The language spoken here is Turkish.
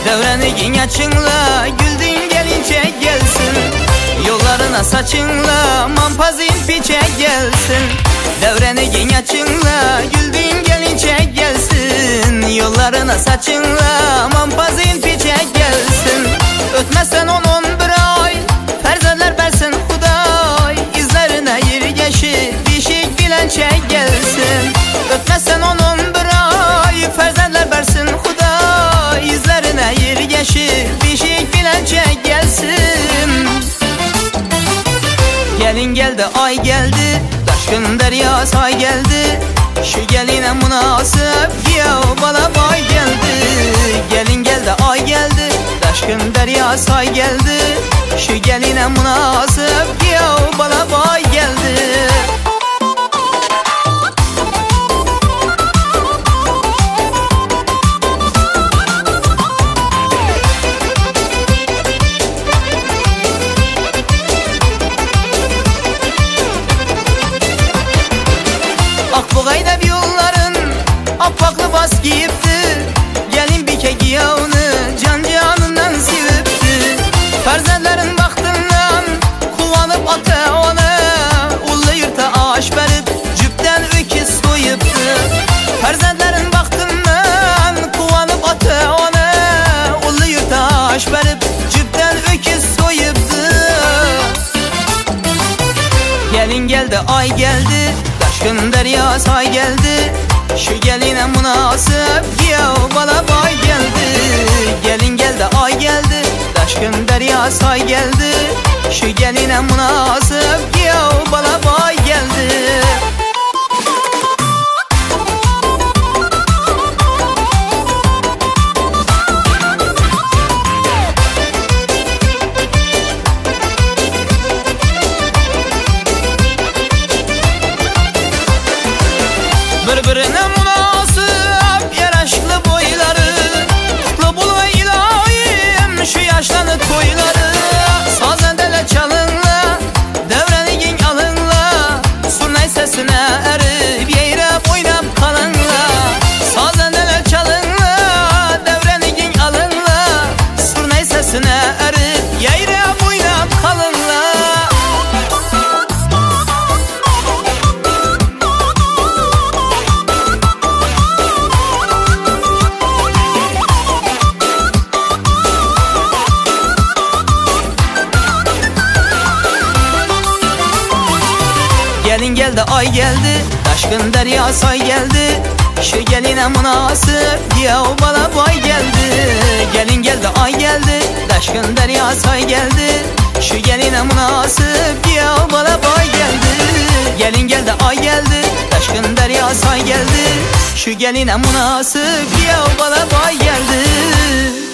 Devrenigin açınla güldüğün gelince gelsin. Yollarına saçınla mampazin piçe gelsin. Devrenigin açınla güldüğün gelince gelsin. Yollarına saçınla mampazin piçe gelsin. Ötmezsen 10-11 ay ferzadlar versin Huday. İzlerine yirgeşi dişik bilençe gelsin. Ötmezsen 10-11 ay ferzadlar versin Huday. İzlerine yirgeşi dişik bilençe gelsin. Gelin geldi ay geldi, taşkın derya say geldi. Şu geline münasip ya bala bay geldi. Gelin geldi ay geldi, taşkın derya say geldi. Şu geline münasip ya bala bay geldi. Akbuğayda bir yolların apaklı bas giyipti. Gelin bir kek yağını can canından sivipti. Ferzendlerin baktığından kullanıp ata ona. Ullu yurta ağaç verip cüpten öküz soyuptu. Ferzendlerin baktığından kullanıp ata ona. Ullu yurta ağaç verip cüpten öküz soyuptu. Gelin geldi ay geldi, taşkın derya say geldi. Şu geline münasip ya bala bay geldi. Gelin geldi ay geldi, taşkın derya say geldi. Şu geline münasip ya bala bay geldi. Birbirine münasip yaraşıklı boyları. Kutlu bul ve ilahim şu yaşlanı toyları. Sazendele çalınla, devrenigin alınla. Surnay sesine erip yeyrep oynap kalınla. Sazendele çalınla, devrenigin alınla. Surnay sesine erip yeyrep oynap kalınla. Gelin geldi ay geldi, taşkın derya say geldi. Şu geline münasip ya bala bay geldi. Gelin geldi ay geldi, taşkın derya say geldi. Şu geline münasip ya bala bay geldi. Gelin geldi ay geldi, taşkın derya say geldi. Şu geline münasip ya bala bay geldi.